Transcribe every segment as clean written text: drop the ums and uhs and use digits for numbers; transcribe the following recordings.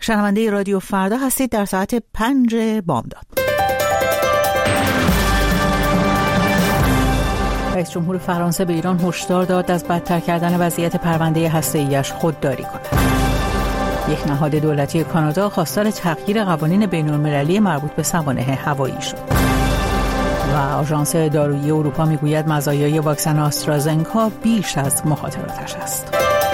شنونده رادیو فردا هستید در ساعت 5 بامداد. رئیس جمهور فرانسه به ایران هشدار داد از بدتر کردن وضعیت پرونده هسته‌ای‌اش خودداری کند. یک نهاد دولتی کانادا خواستار تغییر قوانین بین‌المللی مربوط به سوانح هوایی شد. و آژانس دارویی اروپا میگوید مزایای واکسن آسترازنکا بیش از مخاطراتش است.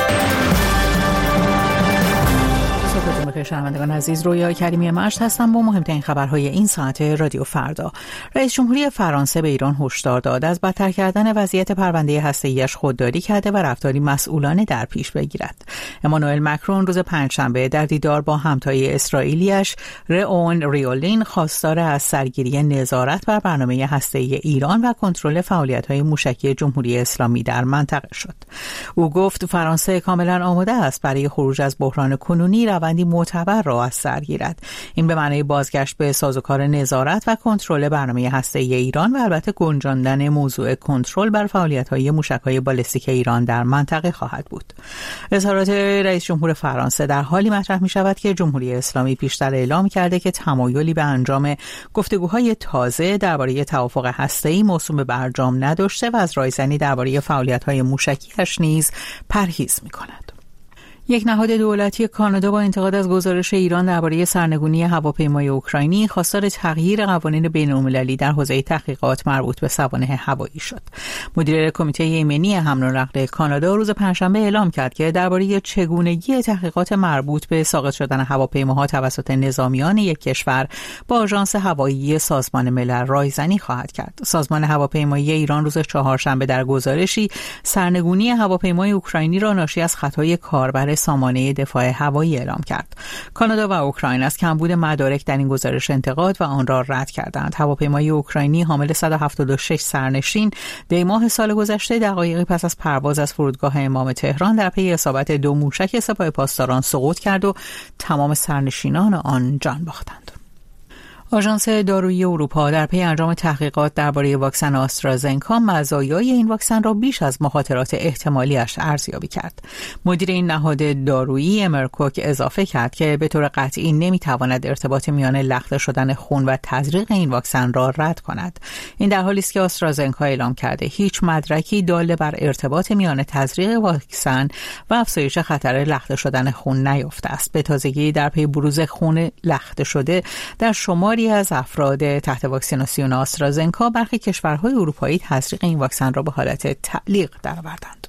شنوندگان عزیز، رویا کریمی مشت هستم با مهمترین خبرهای این ساعت رادیو فردا. رئیس جمهوری فرانسه به ایران هشدار داد از بدتر کردن وضعیت پرونده هسته‌ای‌اش خودداری کرده و رفتاری مسئولانه در پیش بگیرد. امانوئل مکرون روز پنجشنبه در دیدار با همتای اسرائیلیش رئون ریولین خواستار از سرگیری نظارت بر برنامه هسته‌ای ایران و کنترل فعالیت‌های موشکی جمهوری اسلامی در منطقه شد. او گفت فرانسه کاملا آماده است برای خروج از بحران کنونی روندی معتبر را از سر گیرد. این به معنی بازگشت به سازوکار نظارت و کنترل برنامه هسته‌ای ایران و البته گنجاندن موضوع کنترل بر فعالیت‌های موشک‌های بالستیک ایران در منطقه خواهد بود. اظهارات رئیس جمهور فرانسه در حالی مطرح می‌شود که جمهوری اسلامی پیشتر اعلام کرده که تمایلی به انجام گفتگوهای تازه درباره توافق هسته‌ای موسوم به برجام نداشته و از رایزنی درباره فعالیت‌های موشکی‌اش نیز پرهیز می‌کند. یک نهاد دولتی کانادا با انتقاد از گزارش ایران درباره سرنگونی هواپیمای اوکراینی خواستار تغییر قوانین بین‌المللی در حوزه تحقیقات مربوط به سوانح هوایی شد. مدیر کمیته ایمنی حمل و نقل کانادا روز پنجشنبه اعلام کرد که درباره چگونگی تحقیقات مربوط به ساقط شدن هواپیماها توسط نظامیان یک کشور با آژانس هوایی سازمان ملل رایزنی خواهد کرد. سازمان هواپیمایی ایران روز چهارشنبه در گزارشی سرنگونی هواپیمای اوکراینی را ناشی از خطای کاربر سامانه دفاع هوایی اعلام کرد. کانادا و اوکراین از کمبود مدارک در این گزارش انتقاد و آن را رد کردند. هواپیمای اوکراینی حامل 176 سرنشین دی ماه سال گذشته دقایقی پس از پرواز از فرودگاه امام تهران در پی اصابت 2 موشک سپاه پاسداران سقوط کرد و تمام سرنشینان آن جان باختند. آژانس دارویی اروپا در پی انجام تحقیقات درباره واکسن آسترازنکا مزایای این واکسن را بیش از مخاطرات احتمالی‌اش ارزیابی کرد. مدیر این نهاد دارویی امرکوک اضافه کرد که به طور قطعی نمی‌تواند ارتباط میان لخته شدن خون و تزریق این واکسن را رد کند. این در حالی است که آسترازنکا اعلام کرده هیچ مدرکی دال بر ارتباط میان تزریق واکسن و افزایش خطر لخته شدن خون نیافته است. به تازگی در پی بروز خون لخته شده در شماری از افراد تحت واکسیناسیون آسترازنکا برخی کشورهای اروپایی تزریق این واکسن را به حالت تعلیق درآوردند.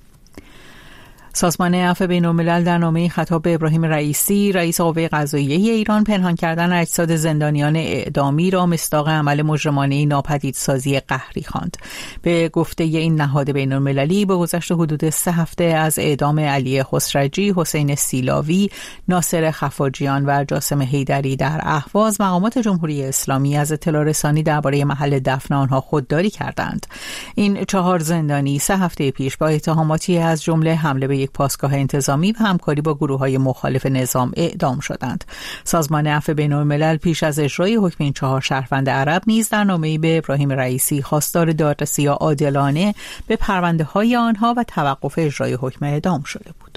سازمان عفو بین‌الملل در نامه‌ای خطاب به ابراهیم رئیسی رئیس قوه قضاییه ایران پنهان کردن اجساد زندانیان اعدامی را مصداق عمل مجرمانه ناپدیدسازی قهری خواند. به گفته این نهاد بین‌المللی به گذشت حدود 3 هفته از اعدام علی خسرجی، حسین سیلاوی، ناصر خفاجیان و جاسم حیدری در اهواز مقامات جمهوری اسلامی از اطلاع رسانی درباره محل دفن آنها خودداری کردند. این 4 زندانی 3 هفته پیش با اتهاماتی از جمله حمله به یک پاسگاه انتظامی و همکاری با گروه‌های مخالف نظام اعدام شدند. سازمان عفو بین‌الملل پیش از اجرای حکم این 4 شهروند عرب نیز در نامه‌ای به ابراهیم رئیسی خواستار دادرسی عادلانه به پرونده‌های آنها و توقف اجرای حکم اعدام شده بود.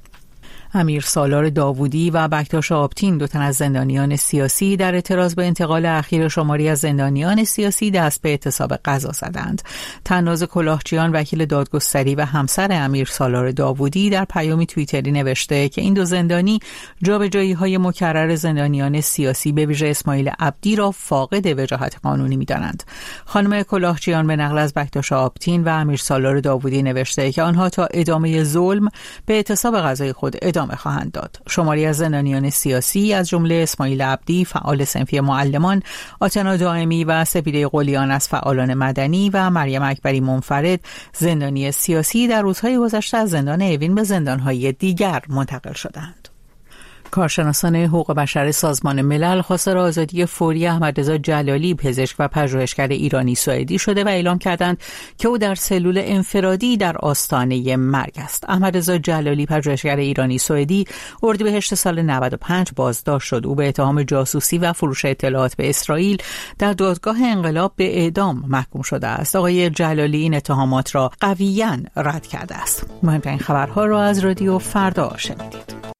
امیر سالار داوودی و بکتاش آبتین، 2 تن از زندانیان سیاسی، در اعتراض به انتقال اخیر شماری از زندانیان سیاسی دست به اعتصاب غذا زدند. تناز کلاهچیان، وکیل دادگستری و همسر امیر سالار داوودی، در پیامی توییتری نوشته که این 2 زندانی جابجایی‌های مکرر زندانیان سیاسی به ویژه اسماعیل عبدی را فاقد وجاهت قانونی می‌دانند. خانم کلاهچیان به نقل از بکتاش آبتین و امیر سالار داوودی نوشته که آنها تا ادامه ظلم به اعتصاب غذای خود ادامه خواهند داد. شماری از زندانیان سیاسی از جمله اسماعیل عبدی، فعال صنفی معلمان، آتنا دائمی و سپیده قلیان از فعالان مدنی و مریم اکبری منفرد، زندانی سیاسی، در روزهای گذشته از زندان اوین به زندانهای دیگر منتقل شدند. کارشناسان حقوق بشر سازمان ملل خواستار آزادی فوری احمدرضا جلالی، پزشک و پژوهشگر ایرانی سوئدی شده و اعلام کردند که او در سلول انفرادی در آستانه مرگ است. احمدرضا جلالی، پژوهشگر ایرانی سوئدی، اردیبهشت سال 95 بازداشت شد. او به اتهام جاسوسی و فروش اطلاعات به اسرائیل در دادگاه انقلاب به اعدام محکوم شده است. آقای جلالی این اتهامات را قویاً رد کرده است. مهمترین خبرها را از رادیو فردا شنیدید.